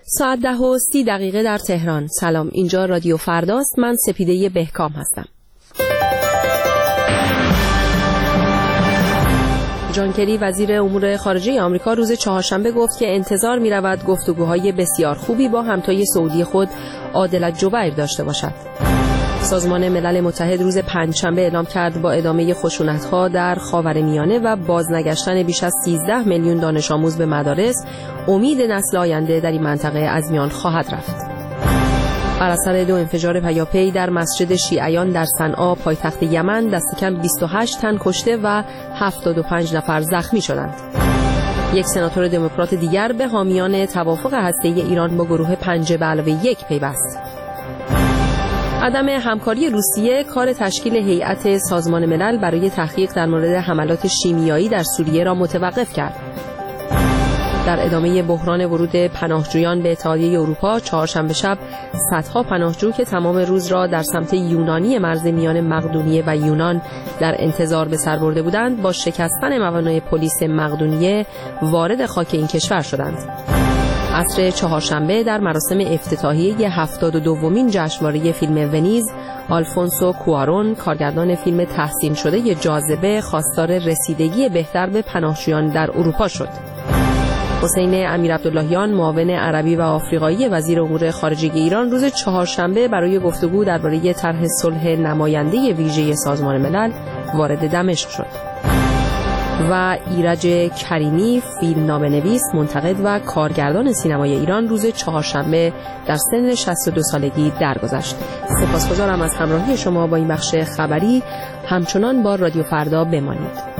ساعت 10:30 در تهران. سلام، اینجا رادیو فرداست. من سپیده بهکام هستم. جان کری وزیر امور خارجه آمریکا روز چهارشنبه گفت که انتظار می‌رود گفتگوهای بسیار خوبی با همتای سعودی خود عادل الجبیر داشته باشد. سازمان ملل متحد روز پنجشنبه اعلام کرد با ادامه خشونت‌ها در خاورمیانه و بازنگشتن بیش از 13 میلیون دانش آموز به مدارس، امید نسل آینده در این منطقه از میان خواهد رفت. بر اثر 2 انفجار پیاپی در مسجد شیعیان در صنعا پایتخت یمن دست کم 28 تن کشته و 75 نفر زخمی شدند. یک سناتور دموکرات دیگر به حامیان توافق هسته‌ای ایران با گروه 5+1 پیوست. عدم همکاری روسیه کار تشکیل هیئت سازمان ملل برای تحقیق در مورد حملات شیمیایی در سوریه را متوقف کرد. در ادامه بحران ورود پناهجویان به اتحادیه اروپا، چهارشنبه شب صدها پناهجو که تمام روز را در سمت یونانی مرز میان مقدونیه و یونان در انتظار به سر برده بودند، با شکستن موانع پلیس مقدونیه وارد خاک این کشور شدند. عصر چهارشنبه در مراسم افتتاحیه 72مین جشنواره فیلم ونیز، آلفونسو کوارون، کارگردان فیلم تحسین شده جاذبه، خواستار رسیدگی بهتر به پناهجویان در اروپا شد. حسین امیرعبداللهیان، معاون عربی و آفریقایی وزیر امور خارجه ایران، روز چهارشنبه برای گفتگو درباره طرح صلح نماینده ویژه سازمان ملل وارد دمشق شد. و ایرج کریمی، فیلمنامه‌نویس، منتقد و کارگردان سینمای ایران، روز چهارشنبه در سن 62 سالگی درگذشت. سپاسگزارم از همراهی شما با این بخش خبری. همچنان با رادیو فردا بمانید.